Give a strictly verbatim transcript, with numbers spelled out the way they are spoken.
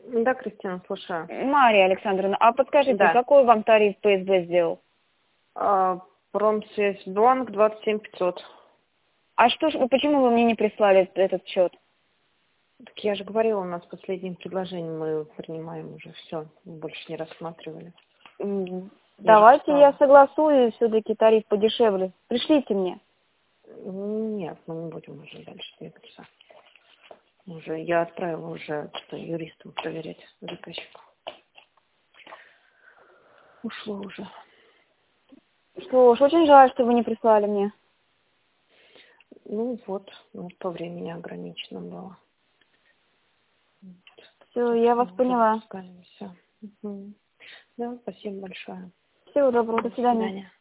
Да, Кристина, слушаю. Мария Александровна, а подскажите, Да. какой вам тариф П С Б сделал? А, Промсвязьбанк двадцать семь пятьсот. А что ж, почему вы мне не прислали этот счет? Так я же говорила, у нас последним предложением мы принимаем уже все, больше не рассматривали. М, Я же Давайте писала. я согласую, все-таки тариф подешевле. Пришлите мне. Нет, мы не будем уже дальше двигаться. Уже я отправила уже что, юристам проверять заказчика. Ушло уже. Что ж, очень жаль, что вы не прислали мне. Ну вот, вот по времени ограничено было. Все, Так я что вас уже поняла. выпускаемся. Мгм. Да, спасибо большое. Всего доброго, до До свидания. свидания.